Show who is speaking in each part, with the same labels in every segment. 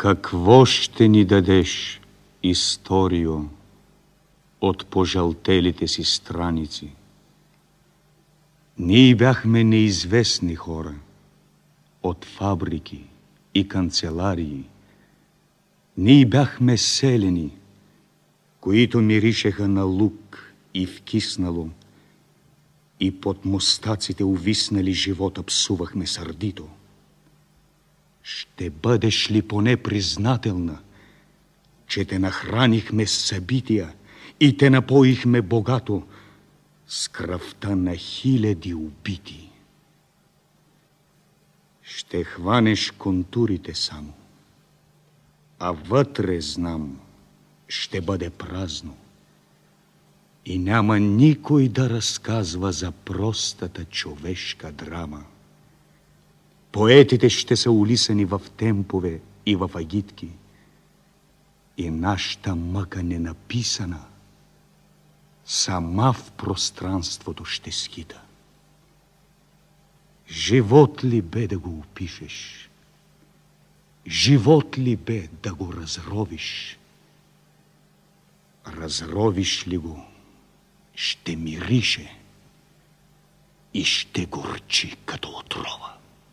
Speaker 1: Какво ще ни дадеш, историо, от пожълтелите си страници? Ние бяхме неизвестни хора, от фабрики и канцеларии. Ние бяхме селени, които миришеха на лук и вкиснало, и под мустаците увиснали живота псувахме сърдито. Ще бъдеш ли поне признателна, че те нахранихме с събития и те напоихме богато с кръвта на хиляди убити? Ще хванеш контурите само, а вътре, знам, ще бъде празно и няма никой да разказва за простата човешка драма. Поетите ще са улисани в темпове и в агитки и нашата мъка ненаписана сама в пространството ще скита. Живот ли бе да го опишеш? Живот ли бе да го разровиш? Разровиш ли го, ще мирише и ще горчи като отрова.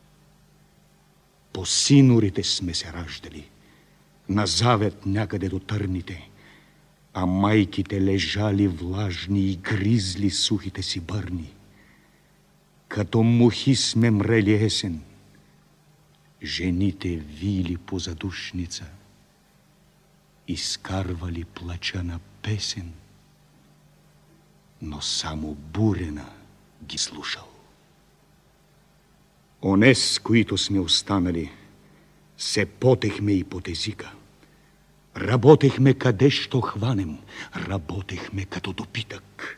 Speaker 1: По синорите сме се раждали, на завет някъде до търните, а майките лежали влажни и гризли сухите си бърни. Като мухи сме мрели есен, жените вили по задушница, изкарвали плача на песен, но само бурена ги слушал. Онес, които сме останали, се потехме и под езика. Работехме къде що хванем, работехме като допитък.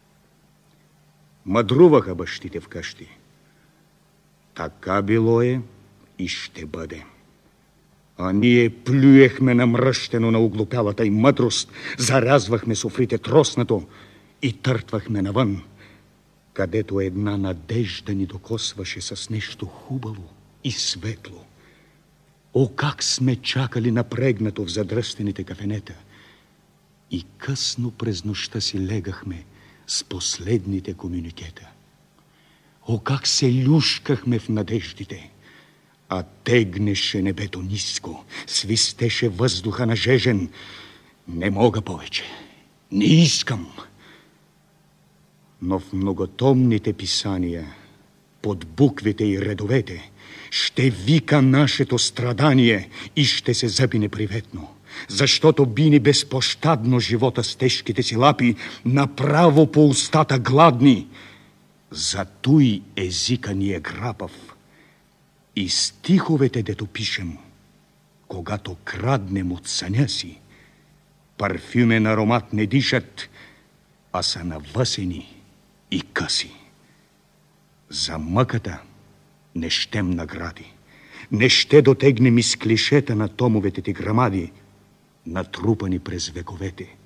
Speaker 1: Мъдруваха бащите в къщи. Така било е и ще бъде. А ние плюехме намръщено на оглупялата им мъдрост, зарязвахме софрите троснато и търтвахме навън, където една надежда ни докосваше с нещо хубаво и светло. О, как сме чакали напрегнато в задръстените кафенета и късно през нощта си легахме с последните комюникета. О, как се люшкахме в надеждите, а тегнеше небето ниско, свистеше въздуха нажежен. Не мога повече, не искам. Но в многотомните писания, под буквите и редовете, ще вика нашето страдание и ще се зъби неприветно, защото бини безпощадно живота с тежките си лапи, направо по устата гладни. Зато и езика ни е грапав. И стиховете, дето пишем, когато краднем от съня си, парфюмен аромат не дишат, а са навъсени и къси. За мъката не щем награди, не ще дотегнем из клишета на томовете ти грамади, натрупани през вековете.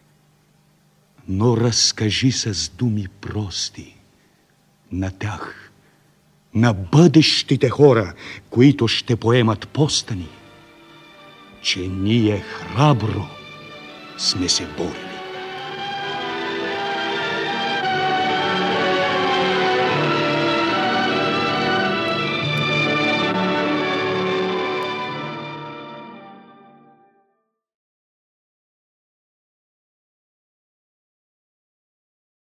Speaker 1: Но разкажи с думи прости на тях, на бъдещите хора, които ще поемат поста ни, че ние храбро сме се борили.